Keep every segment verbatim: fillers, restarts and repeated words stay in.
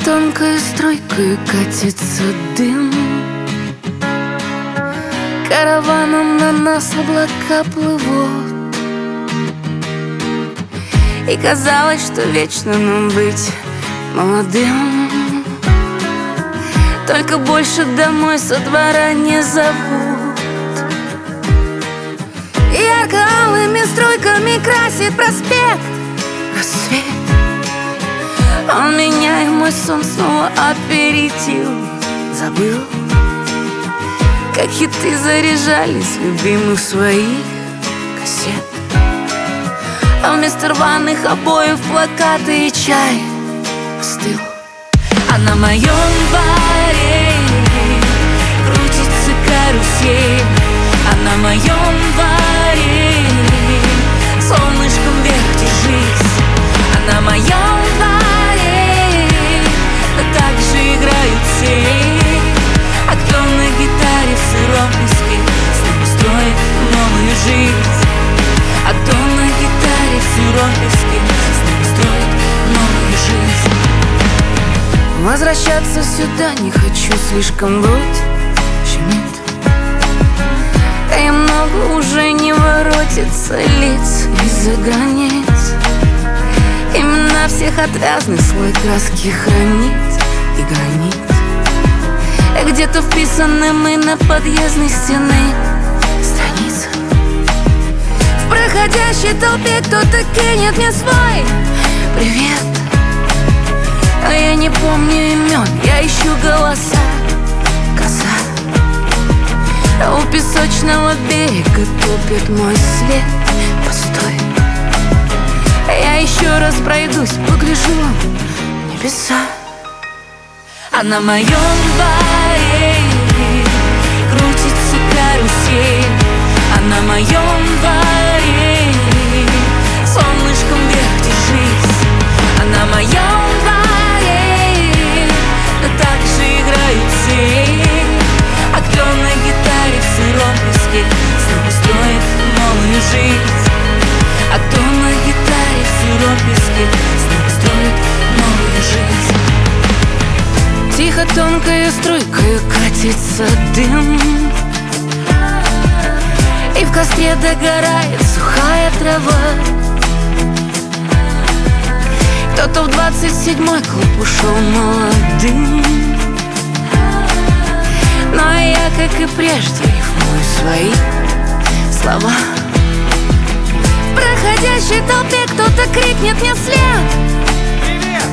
тонкой струйкой катится дым, караваном на нас облака плывут. И казалось, что вечно нам быть молодым, только больше домой со двора не зовут. Ярко-алыми струйками красит проспект рассвет. Он меня и мой сон снова опередил. Забыл, как хиты заряжались любимых своих кассет, а вместо рваных обоев плакаты и чай остыл. А на моем дворе крутится карусель, а на моем дворе солнышком вверх держись. А на моем дворе так же играют все. А кто на гитаре в сыром песке снова строит новую жизнь? А кто на гитаре в сыром песке снова строит новую жизнь? Возвращаться сюда не хочу, слишком грудь щемит. И много уже не воротится лиц из-за границ. Имена всех отвязный слой краски хранит и гранит. И где-то вписаны мы на подъездной стены страницы. В проходящей толпе кто-то кинет мне свой привет, а я не помню имен, я ищу голоса. Коса, а у песочного берега топит мой след. Постой, я еще раз пройдусь, погляжу в небеса. А на моем дворе крутится карусель, а на моем дворе солнышком вверх держись. А на моем дворе так же играют все. А кто на гитаре в сыром песке снова строит новую жизнь? А кто на гитаре в сыром песке снова строит новую жизнь? Тихо тонкой струйкой катится дым, и в костре догорает сухая трава. Кто-то в двадцать седьмой клуб ушел молодым, но я, как и прежде, рифмую свои слова. В проходящей толпе кто-то крикнет мне вслед: привет!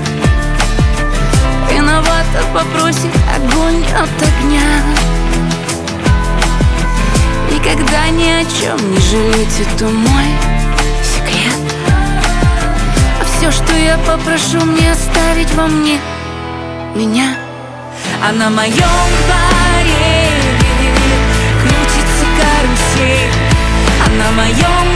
Виновата попросит огонь от огня. Никогда ни о чем не жалеть, это мой секрет. А все, что я попрошу, мне оставить во мне меня. А на моем дворе крутится карусель, а на моем